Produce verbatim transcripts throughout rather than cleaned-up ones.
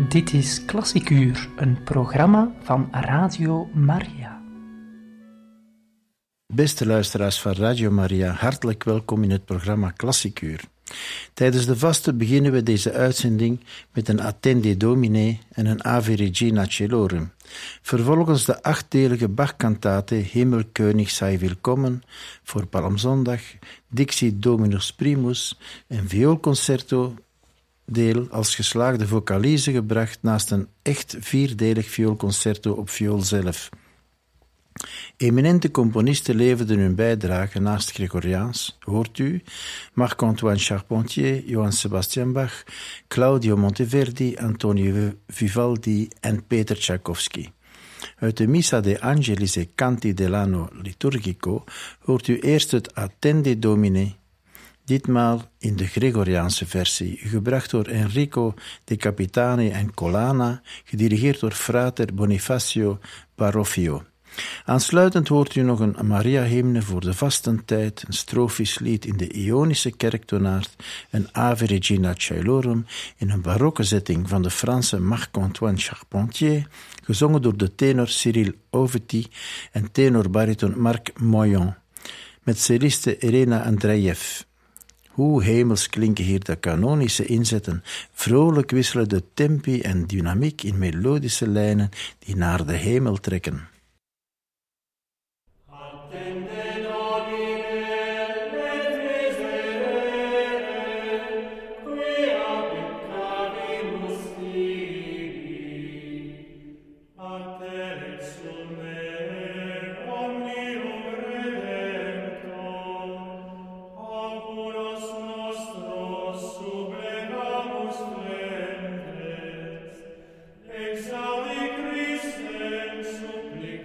Dit is Klassiek Uur, een programma van Radio Maria. Beste luisteraars van Radio Maria, hartelijk welkom in het programma Klassiek Uur. Tijdens de vasten beginnen we deze uitzending met een Attende Domine en een Ave Regina Caelorum. Vervolgens de achtdelige Bach-kantate Hemelkönig sei willkommen voor Palmzondag, Dixit Dominus Primus, een vioolconcerto deel als geslaagde vocalize gebracht naast een echt vierdelig vioolconcerto op viool zelf. Eminente componisten leverden hun bijdrage naast Gregoriaans, hoort u, Marc-Antoine Charpentier, Johann Sebastian Bach, Claudio Monteverdi, Antonio Vivaldi en Peter Tchaikovsky. Uit de Missa de Angelis e Canti dell'Anno Liturgico hoort u eerst het Attende Domine, ditmaal in de Gregoriaanse versie, gebracht door Enrico De Capitani en Colana, gedirigeerd door frater Bonifacio Baroffio. Aansluitend hoort u nog een Maria-hymne voor de vastentijd, een strofisch lied in de Ionische kerktonaard, een Ave Regina Caelorum in een barokke zetting van de Franse Marc-Antoine Charpentier, gezongen door de tenor Cyril Oveti en tenor-bariton Marc Moyon, met celiste Elena Andreev. Hoe hemels klinken hier de kanonische inzetten, vrolijk wisselen de tempi en dynamiek in melodische lijnen die naar de hemel trekken. Exaudi Christem supplicamus.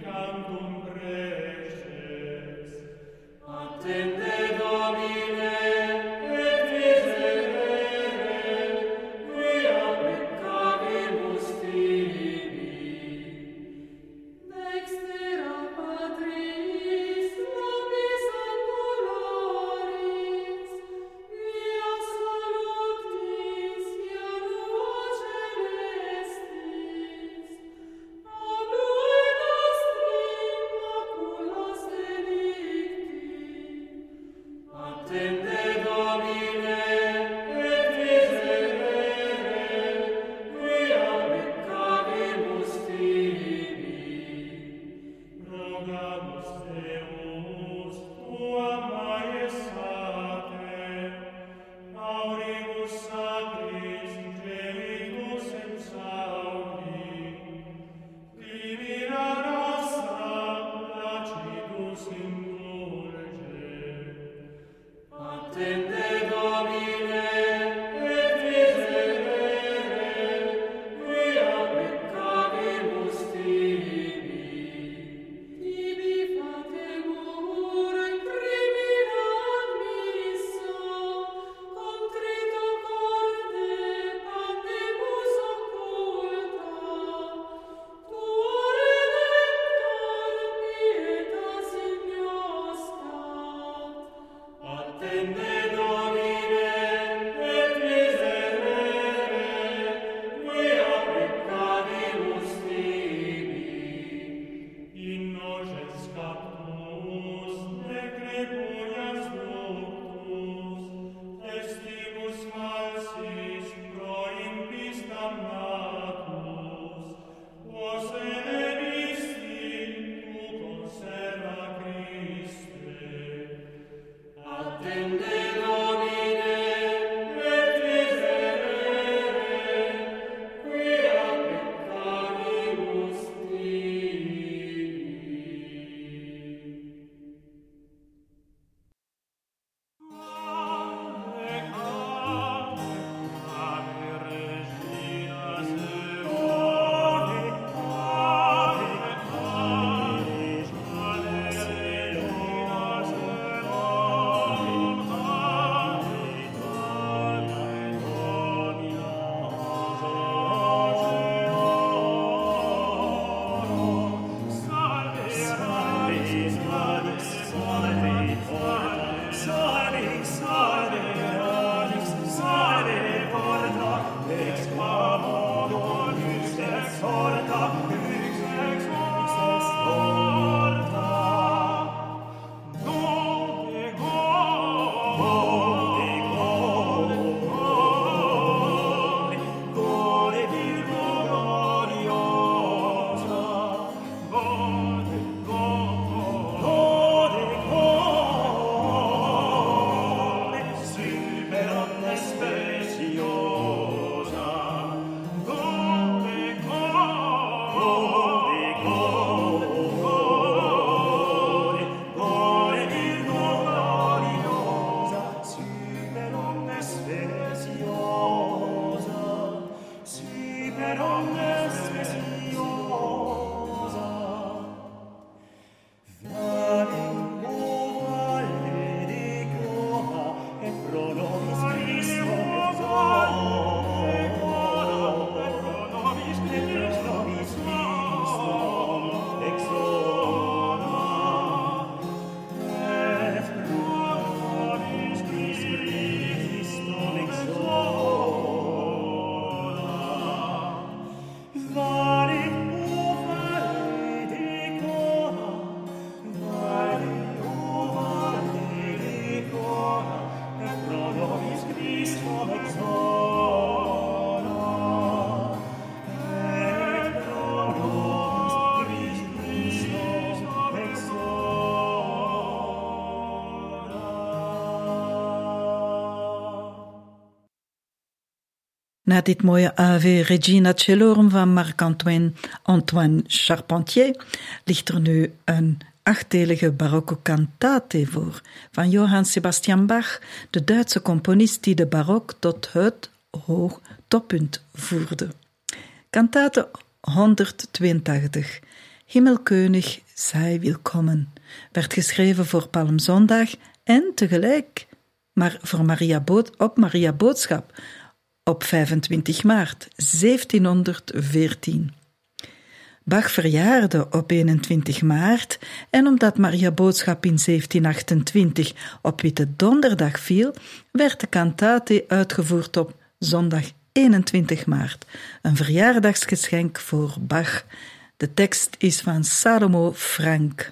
Na dit mooie Ave Regina Celorum van Marc-Antoine Antoine Charpentier ligt er nu een achtdelige barocco cantate voor van Johann Sebastian Bach, de Duitse componist die de barok tot het hoog toppunt voerde. Cantate honderdtweeëntachtig, Himmelkönig zij willkommen, werd geschreven voor Palmzondag en tegelijk maar voor Maria Bood, op Maria Boodschap op vijfentwintig maart zeventienhonderdveertien. Bach verjaarde op eenentwintig maart en omdat Maria Boodschap in zeventienachtentwintig op Witte Donderdag viel, werd de cantate uitgevoerd op zondag eenentwintig maart, een verjaardagsgeschenk voor Bach. De tekst is van Salomo Frank.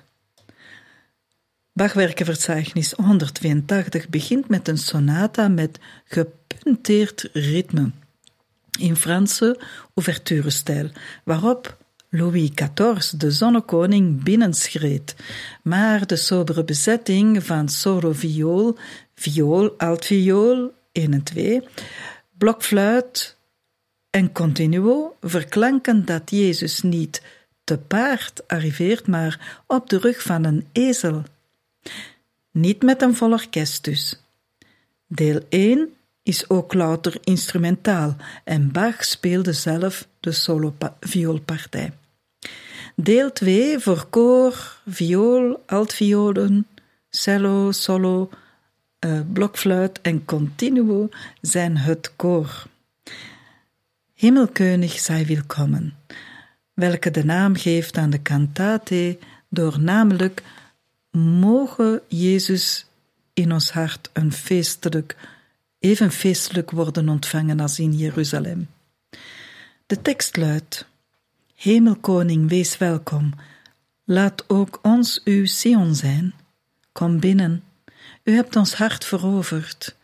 Bachwerkenverzeichnis honderdtweeëntachtig begint met een sonata met gepunteerd ritme in Franse ouverturestijl, waarop Louis veertien, de zonnekoning, binnenschreed, maar de sobere bezetting van solo viool, viool, altviool, één en twee, blokfluit en continuo verklanken dat Jezus niet te paard arriveert, maar op de rug van een ezel. Niet met een vol orkest dus. Deel één is ook louter instrumentaal en Bach speelde zelf de solo-vioolpartij. Deel twee voor koor, viool, altviolen, cello, solo, uh, blokfluit en continuo zijn het koor. Himmelkönig zij willkommen, welke de naam geeft aan de cantate door namelijk mogen Jezus in ons hart een feestelijk, even feestelijk worden ontvangen als in Jeruzalem. De tekst luidt: Hemelkoning, wees welkom. Laat ook ons uw Sion zijn. Kom binnen. U hebt ons hart veroverd.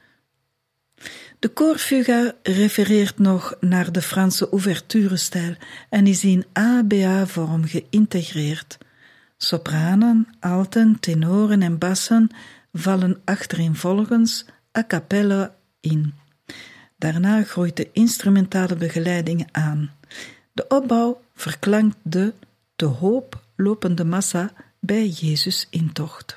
De koorfuga refereert nog naar de Franse ouverturestijl en is in A B A-vorm geïntegreerd. Sopranen, alten, tenoren en bassen vallen achtereenvolgens a cappella in. Daarna groeit de instrumentale begeleiding aan. De opbouw verklankt de te hoop lopende massa bij Jezus' intocht.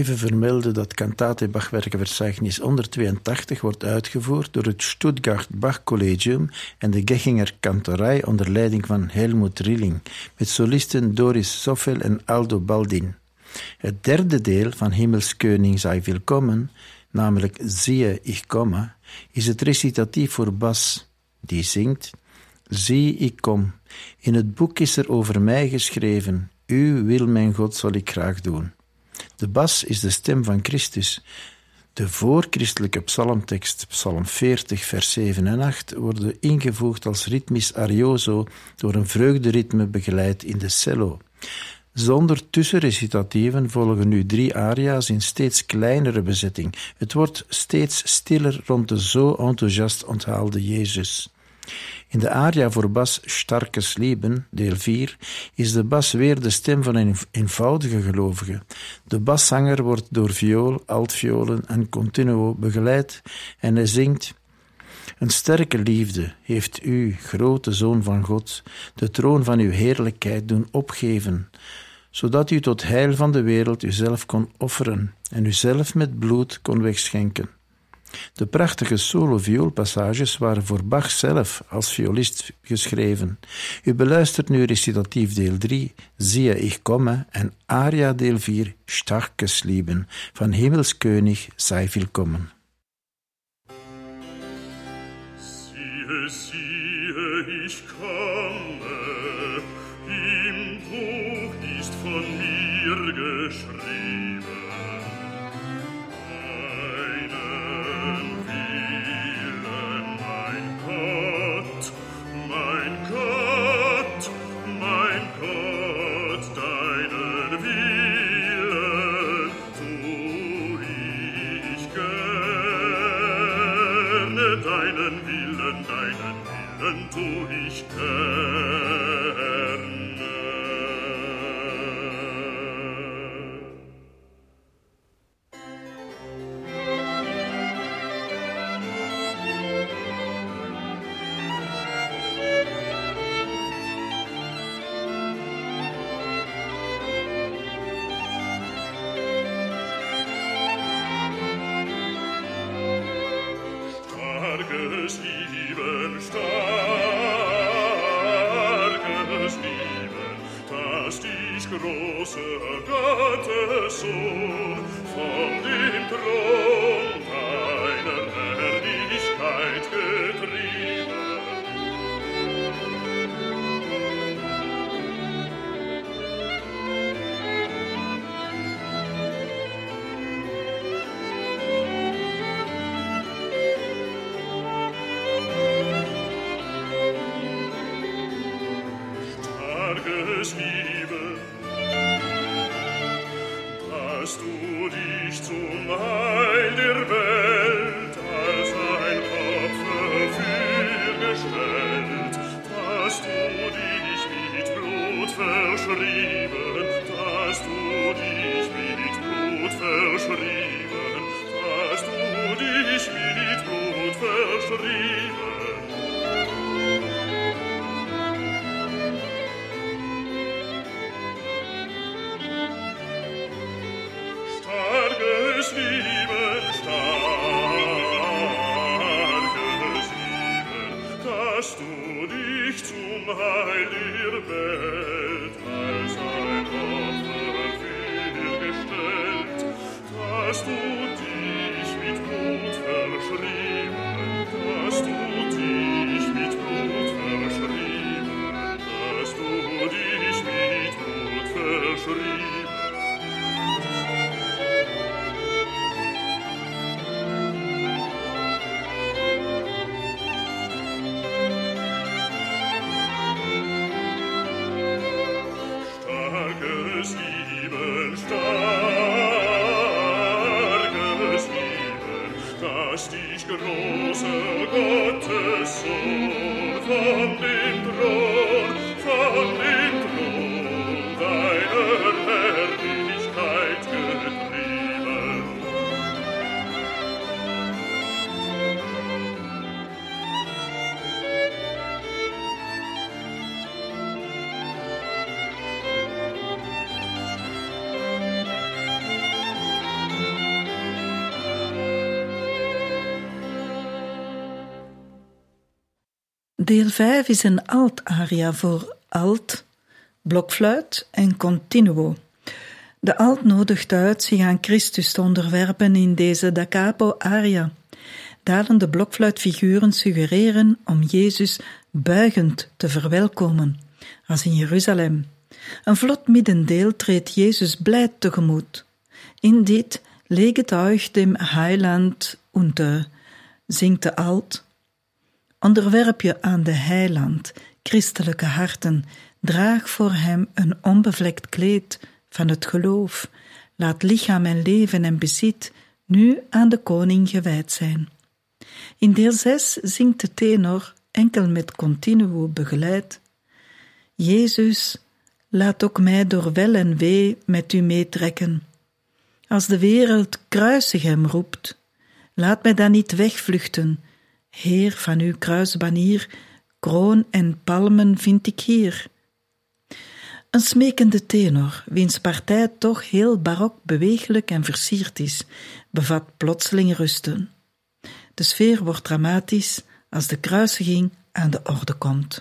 even vermelden dat Cantate Bachwerkenverzeichnis honderdtweeëntachtig wordt uitgevoerd door het Stuttgart Bach Collegium en de Gechinger Kantorei onder leiding van Helmut Rilling, met solisten Doris Soffel en Aldo Baldin. Het derde deel van Himmelskoning sei willkommen, namelijk Siehe, ich komme, is het recitatief voor bas, die zingt: Zie, ik kom. In het boek is er over mij geschreven: U wil, mijn God, zal ik graag doen. De bas is de stem van Christus. De voorchristelijke psalmtekst, psalm veertig, vers zeven en acht, worden ingevoegd als ritmisch arioso door een vreugderitme begeleid in de cello. Zonder tussenrecitatieven volgen nu drie aria's in steeds kleinere bezetting. Het wordt steeds stiller rond de zo enthousiast onthaalde Jezus. In de aria voor bas Starkes Lieben, deel vier, is de bas weer de stem van een eenvoudige gelovige. De baszanger wordt door viool, altviolen en continuo begeleid en hij zingt: Een sterke liefde heeft u, grote Zoon van God, de troon van uw heerlijkheid doen opgeven, zodat u tot heil van de wereld uzelf kon offeren en uzelf met bloed kon wegschenken. De prachtige solo-vioolpassages waren voor Bach zelf als violist geschreven. U beluistert nu recitatief deel drie, Siehe, ich komme, en aria deel vier, Starkes Lieben, van Himmelskoning sei willkommen. Siehe, siehe, ich komme, im Buch ist von mir geschrieben. Tu ich gerne. Starkes Lieben, starkes Lieben, dass dich, großer Gottessohn, von dem Thron deiner Herrlichkeit getrieben. Liebe, dass du dich zum Heil der Welt als ein Opfer für gestellt, dass du dich mit Blut verschrieben, dass du dich mit Blut verschrieben, dass du dich mit Blut verschrieben. Starkes Lieben, starkes Lieben, dass du dich zum Heil der Welt als ein Opfer für gestellt, dass du dich mit Blut verschrieben, dass du dich mit Blut verschrieben, dass du dich mit Blut verschrieben. Starkes Lieben, starkes Lieben, dass dich, großer Gottessohn, von dem Thron, von dem Thron deiner Herrlichkeit getrieben. Deel vijf is een alt-aria voor alt, blokfluit en continuo. De alt nodigt uit zich aan Christus te onderwerpen in deze da capo aria. Dalende blokfluitfiguren suggereren om Jezus buigend te verwelkomen, als in Jeruzalem. Een vlot middendeel treedt Jezus blij tegemoet. In dit leget euch dem Heiland unter, zingt de alt. Onderwerp je aan de Heiland, christelijke harten, draag voor hem een onbevlekt kleed van het geloof. Laat lichaam en leven en bezit nu aan de koning gewijd zijn. In deel zes zingt de tenor enkel met continuo begeleid. Jezus, laat ook mij door wel en wee met u meetrekken. Als de wereld kruisig hem roept, laat mij dan niet wegvluchten. Heer, van uw kruisbanier, kroon en palmen vind ik hier. Een smekende tenor, wiens partij toch heel barok, beweeglijk en versierd is, bevat plotseling rusten. De sfeer wordt dramatisch als de kruisiging aan de orde komt.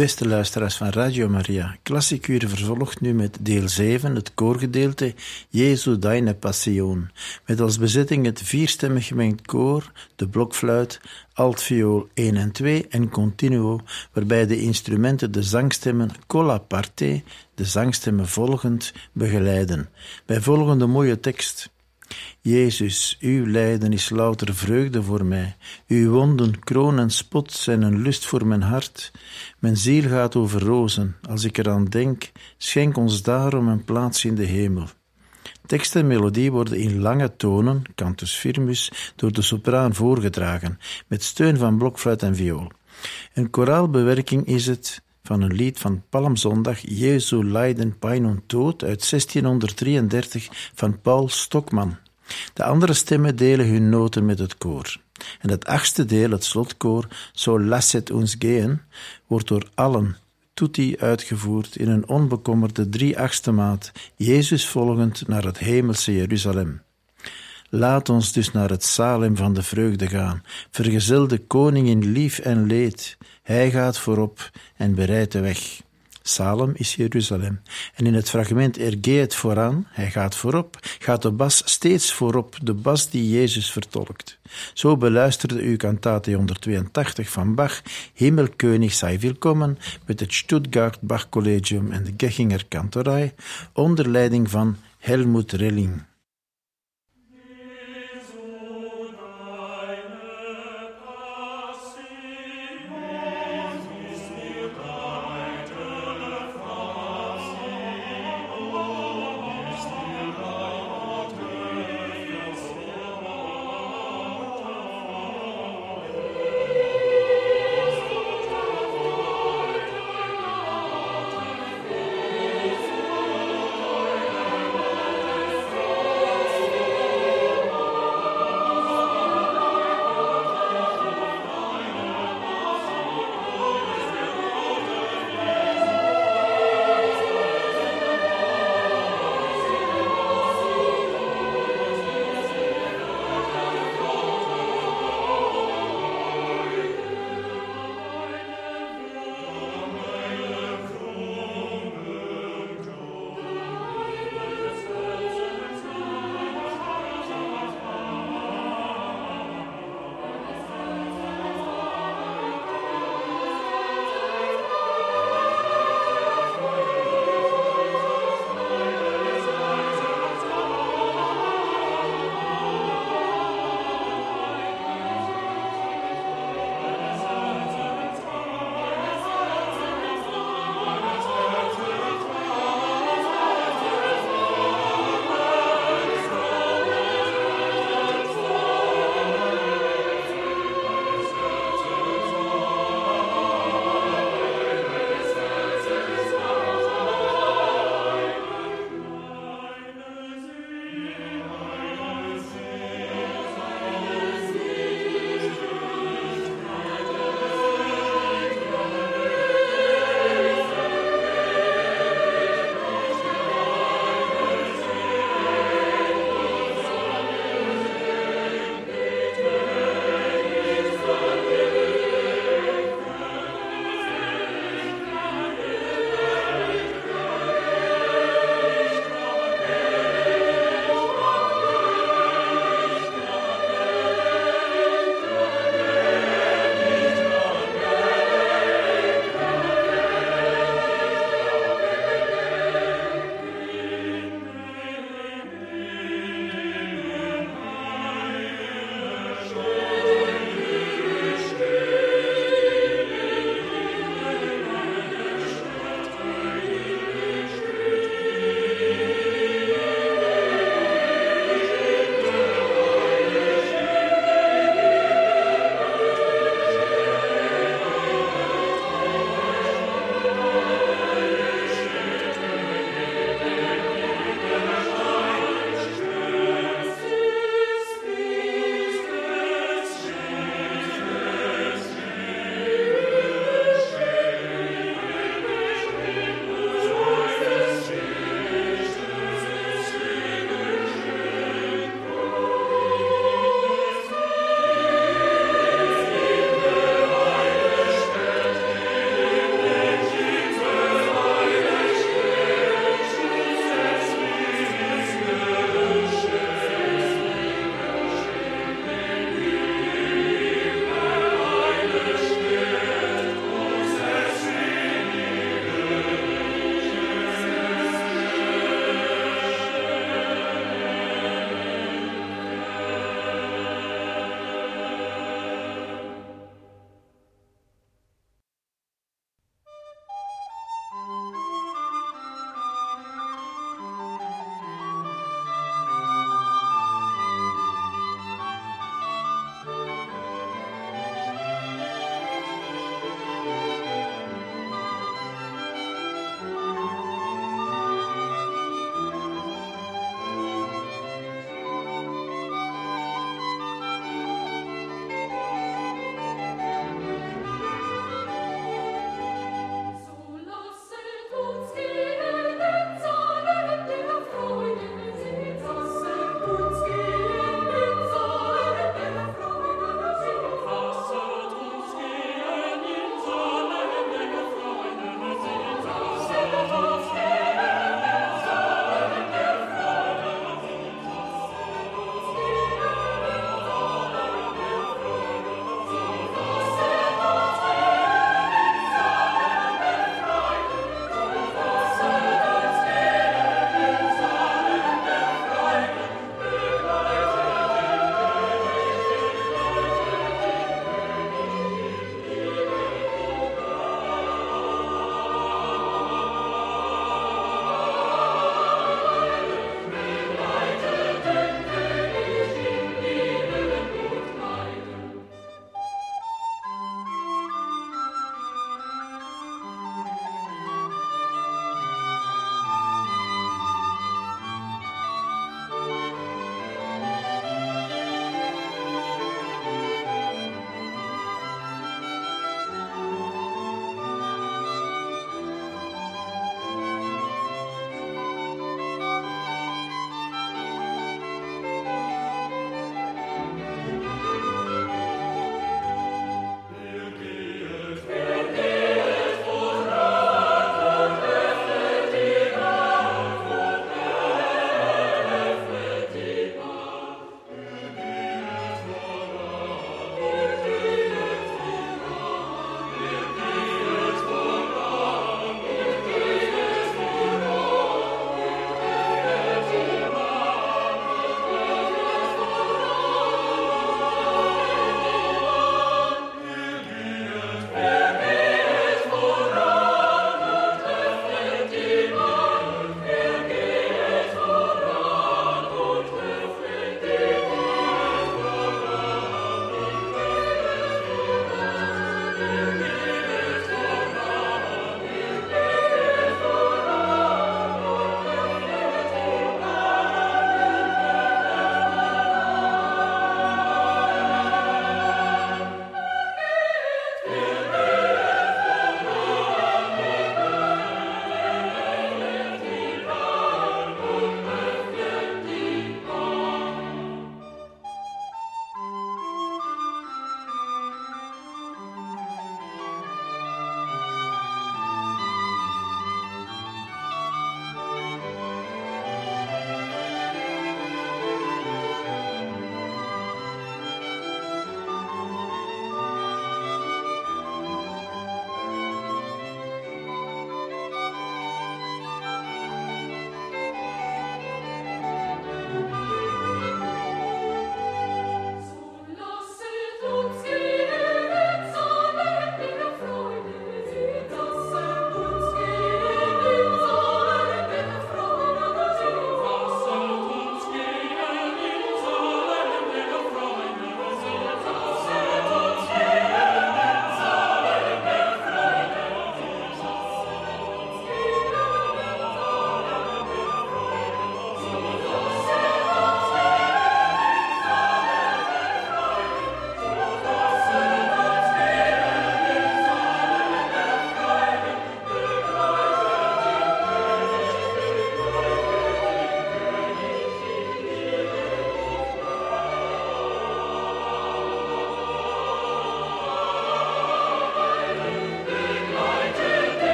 Beste luisteraars van Radio Maria, Klassiek Uur vervolgt nu met deel zeven, het koorgedeelte Jesu deine Passion, met als bezetting het vierstemmig gemengd koor, de blokfluit, altviool één en twee en continuo, waarbij de instrumenten de zangstemmen con la parte, de zangstemmen volgend, begeleiden. Bij volgende mooie tekst. Jezus, uw lijden is louter vreugde voor mij. Uw wonden, kroon en spot zijn een lust voor mijn hart. Mijn ziel gaat over rozen. Als ik eraan denk, schenk ons daarom een plaats in de hemel. Tekst en melodie worden in lange tonen, cantus firmus, door de sopraan voorgedragen, met steun van blokfluit en viool. Een koraalbewerking is het van een lied van Palmzondag, Jesu lijden, pijn en dood, uit zestienhonderddrieëndertig van Paul Stockmann. De andere stemmen delen hun noten met het koor. En het achtste deel, het slotkoor, So lasset uns gehen, wordt door allen tutti uitgevoerd in een onbekommerde drie-achtste maat, Jezus volgend naar het hemelse Jeruzalem. Laat ons dus naar het Salem van de vreugde gaan, vergezel de koning in lief en leed. Hij gaat voorop en bereidt de weg. Salem is Jeruzalem. En in het fragment er geet vooraan, hij gaat voorop, gaat de bas steeds voorop, de bas die Jezus vertolkt. Zo beluisterde u kantate honderdtweeëntachtig van Bach, Himmelkönig sei willkommen, met het Stuttgart Bach Collegium en de Gechinger Kantorei, onder leiding van Helmut Relling. Oh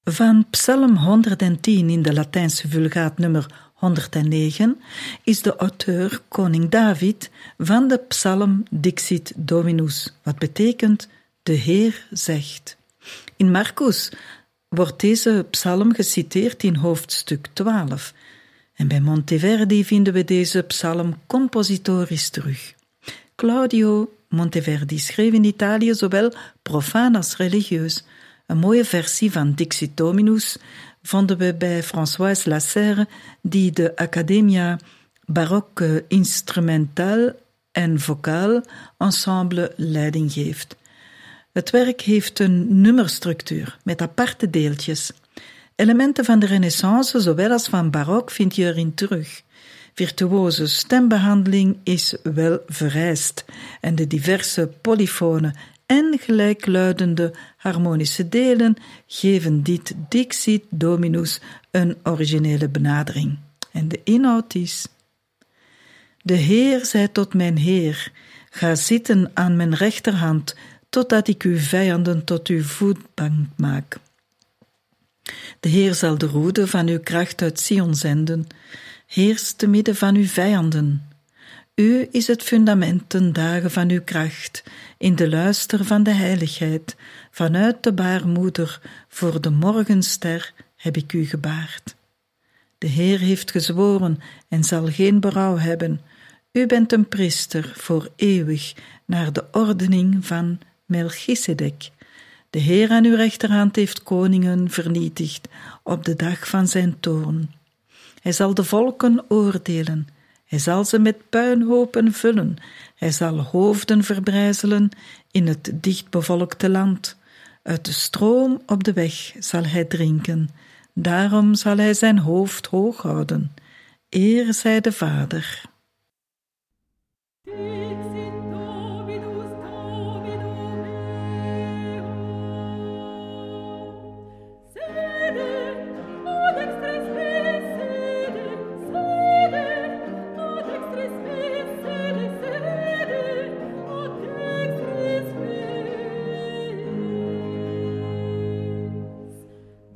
Van Psalm honderdtien in de Latijnse Vulgaat nummer honderdnegen is de auteur koning David van de psalm Dixit Dominus, wat betekent de Heer zegt. In Marcus wordt deze psalm geciteerd in hoofdstuk twaalf en bij Monteverdi vinden we deze psalm compositorisch terug. Claudio Monteverdi schreef in Italië zowel profaan als religieus. Een mooie versie van Dixit Dominus vonden we bij Françoise Lasserre, die de Academia Baroque Instrumentaal en Vocaal Ensemble leiding geeft. Het werk heeft een nummerstructuur met aparte deeltjes. Elementen van de Renaissance, zowel als van barok, vind je erin terug. Virtuose stembehandeling is wel vereist en de diverse polyfone en gelijkluidende harmonische delen geven dit Dixit Dominus een originele benadering. En de inhoud is: De Heer zei tot mijn Heer, ga zitten aan mijn rechterhand, totdat ik uw vijanden tot uw voetbank maak. De Heer zal de roede van uw kracht uit Sion zenden, heers te midden van uw vijanden. U is het fundament ten dagen van uw kracht, in de luister van de heiligheid, vanuit de baarmoeder, voor de morgenster heb ik u gebaard. De Heer heeft gezworen en zal geen berouw hebben. U bent een priester voor eeuwig, naar de ordening van Melchisedek. De Heer aan uw rechterhand heeft koningen vernietigd op de dag van zijn toorn. Hij zal de volken oordelen. Hij zal ze met puinhopen vullen. Hij zal hoofden verbrijzelen in het dichtbevolkte land. Uit de stroom op de weg zal hij drinken. Daarom zal hij zijn hoofd hoog houden. Eer zij de Vader.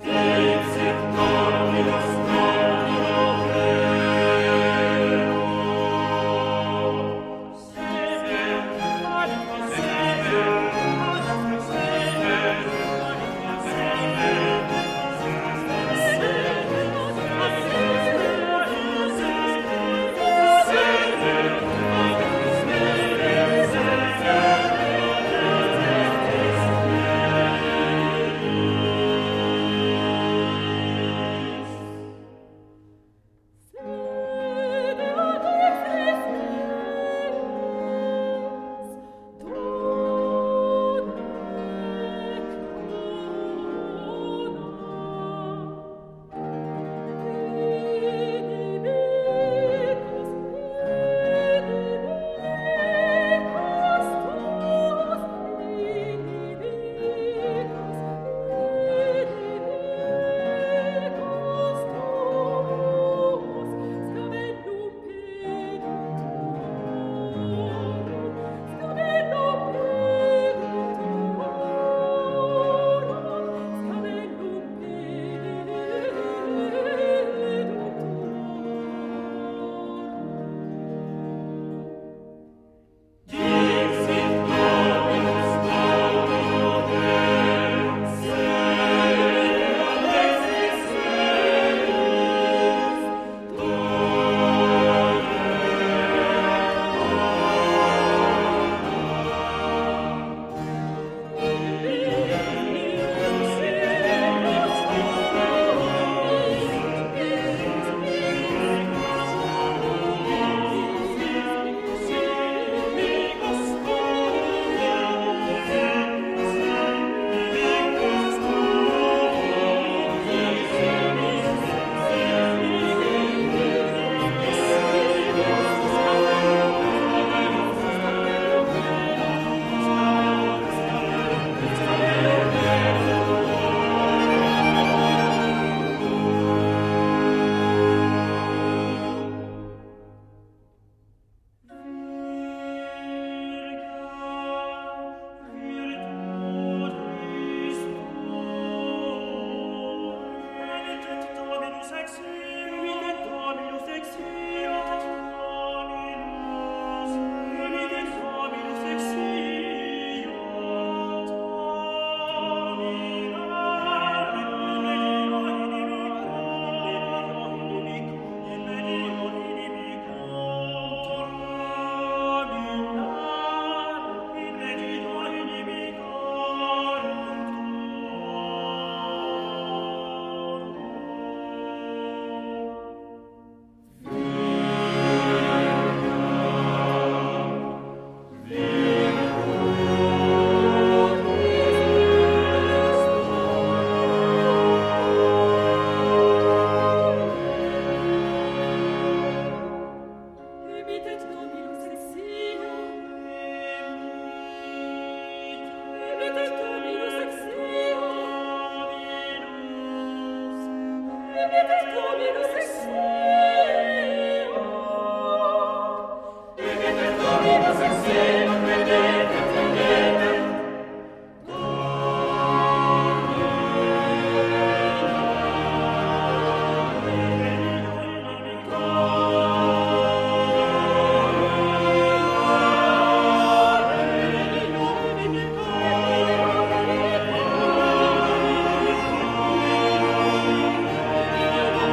Dixit Dominus, Domino Deus. Thank you.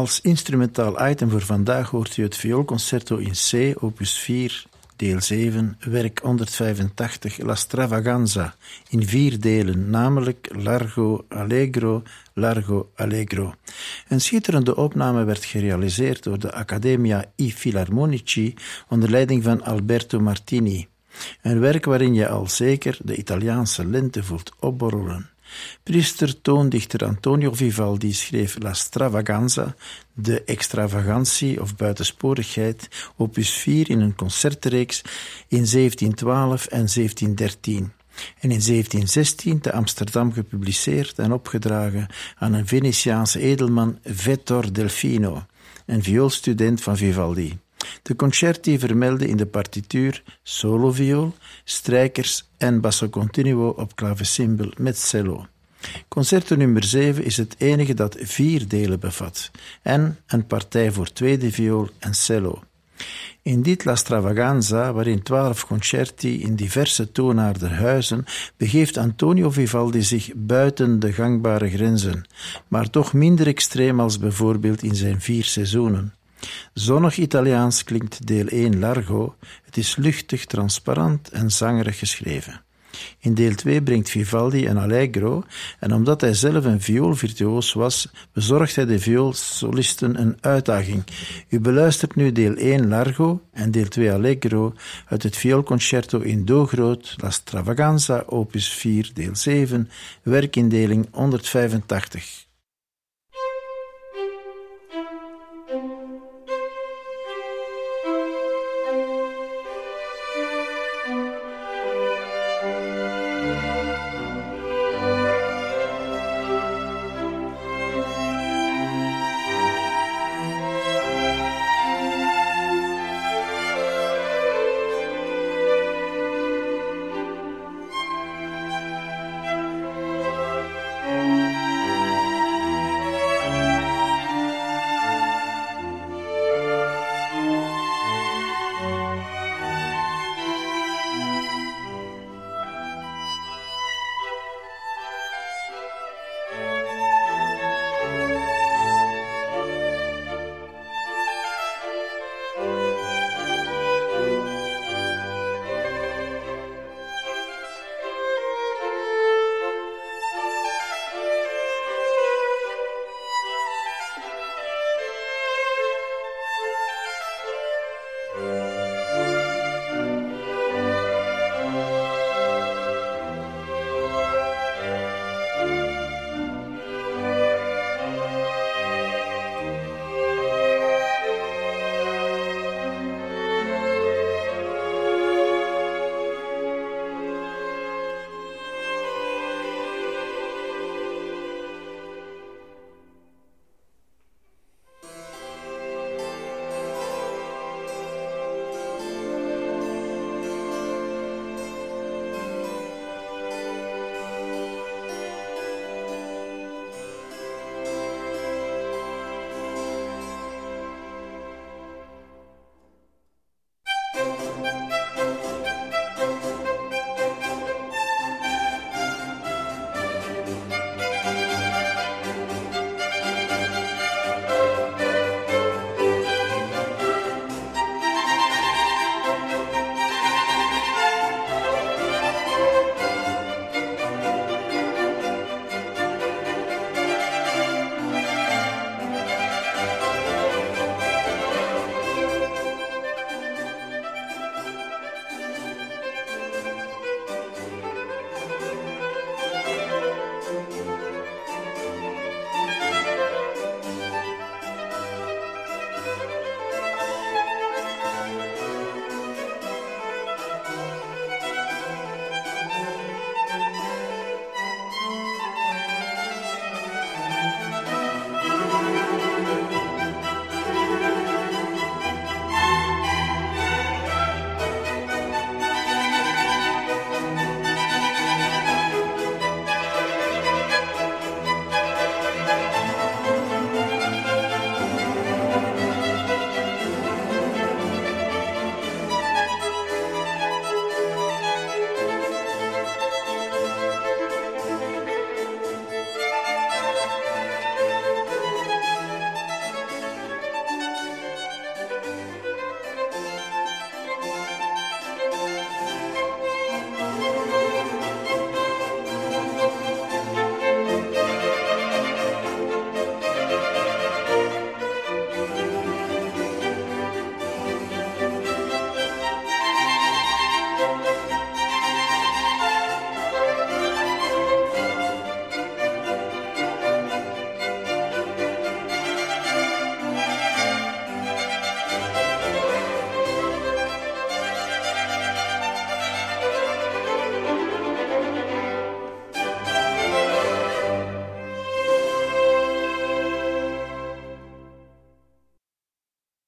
Als instrumentaal item voor vandaag hoort u het vioolconcerto in C, opus vier, deel zeven, werk honderdvijfentachtig, La Stravaganza, in vier delen, namelijk Largo, Allegro, Largo, Allegro. Een schitterende opname werd gerealiseerd door de Accademia I Filarmonici onder leiding van Alberto Martini. Een werk waarin je al zeker de Italiaanse lente voelt opborrelen. Priester-toondichter Antonio Vivaldi schreef La Stravaganza, de extravagantie of buitensporigheid, opus vier in een concertreeks in zeventientwaalf en zeventiendertien. En in zeventienzestien te Amsterdam gepubliceerd en opgedragen aan een Venetiaanse edelman Vettor Delfino, een vioolstudent van Vivaldi. De concerti vermelden in de partituur soloviool, strijkers en basso continuo op clavecimbal met cello. Concerto nummer zeven is het enige dat vier delen bevat en een partij voor tweede viool en cello. In dit La Stravaganza, waarin twaalf concerti in diverse toonaarden huizen, begeeft Antonio Vivaldi zich buiten de gangbare grenzen, maar toch minder extreem als bijvoorbeeld in zijn vier seizoenen. Zonnig Italiaans klinkt deel één Largo, het is luchtig, transparant en zangerig geschreven. In deel twee brengt Vivaldi een Allegro en omdat hij zelf een vioolvirtuoos was, bezorgt hij de vioolsolisten een uitdaging. U beluistert nu deel één Largo en deel twee Allegro uit het vioolconcerto in Do groot, La Stravaganza, opus vier, deel zeven, werkindeling honderdvijfentachtig.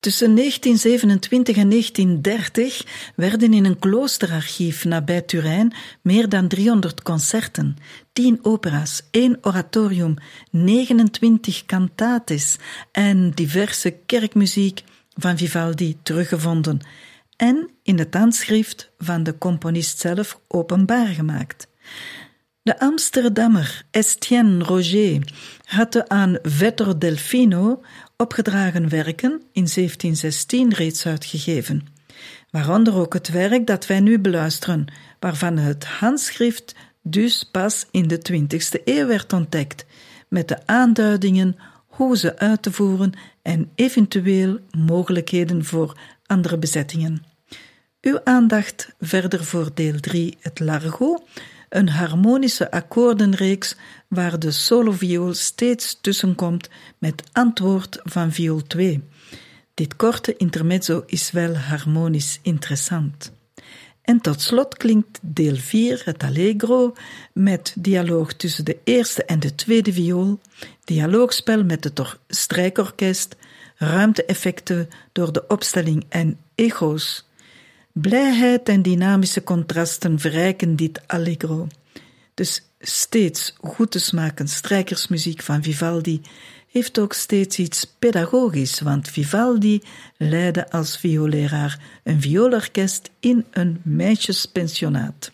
Tussen negentien zevenentwintig en negentien dertig werden in een kloosterarchief nabij Turijn meer dan driehonderd concerten, tien opera's, één oratorium, negenentwintig cantates en diverse kerkmuziek van Vivaldi teruggevonden en in het handschrift van de componist zelf openbaar gemaakt. De Amsterdammer Estienne Roger had de aan Vettor Delfino opgedragen werken in zeventien zestien reeds uitgegeven, waaronder ook het werk dat wij nu beluisteren, waarvan het handschrift dus pas in de twintigste eeuw werd ontdekt, met de aanduidingen hoe ze uit te voeren en eventueel mogelijkheden voor andere bezettingen. Uw aandacht verder voor deel drie, het Largo, een harmonische akkoordenreeks waar de soloviool steeds tussenkomt met antwoord van viool twee. Dit korte intermezzo is wel harmonisch interessant. En tot slot klinkt deel vier, het Allegro, met dialoog tussen de eerste en de tweede viool, dialoogspel met het strijkorkest, ruimte-effecten door de opstelling en echo's. Blijheid en dynamische contrasten verrijken dit Allegro. Dus steeds goed te smaken strijkersmuziek van Vivaldi heeft ook steeds iets pedagogisch, want Vivaldi leidde als violeraar een vioolorkest in een meisjespensionaat.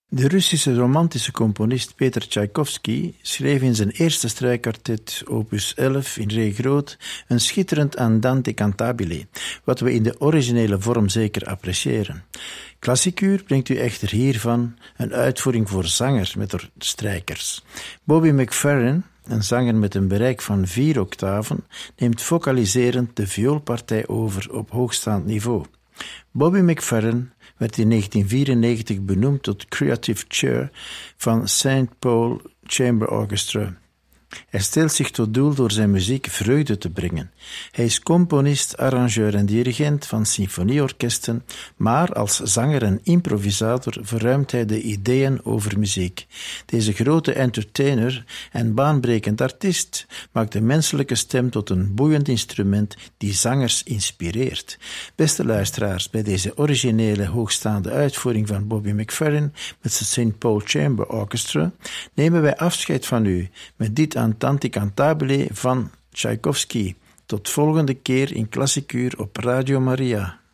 De Russische romantische componist Peter Tchaikovsky schreef in zijn eerste strijkkwartet, opus elf in re groot, een schitterend andante cantabile, wat we in de originele vorm zeker appreciëren. Klassikuur brengt u echter hiervan een uitvoering voor zangers met er strijkers. Bobby McFerrin, een zanger met een bereik van vier octaven, neemt focaliserend de vioolpartij over op hoogstaand niveau. Bobby McFerrin werd in negentien vierennegentig benoemd tot Creative Chair van Saint Paul Chamber Orchestra. Hij stelt zich tot doel door zijn muziek vreugde te brengen. Hij is componist, arrangeur en dirigent van symfonieorkesten, maar als zanger en improvisator verruimt hij de ideeën over muziek. Deze grote entertainer en baanbrekend artiest maakt de menselijke stem tot een boeiend instrument die zangers inspireert. Beste luisteraars, bij deze originele hoogstaande uitvoering van Bobby McFerrin met zijn Saint Paul Chamber Orchestra nemen wij afscheid van u met dit andante cantabile van Tchaikovsky. Tot volgende keer in Klassikuur op Radio Maria.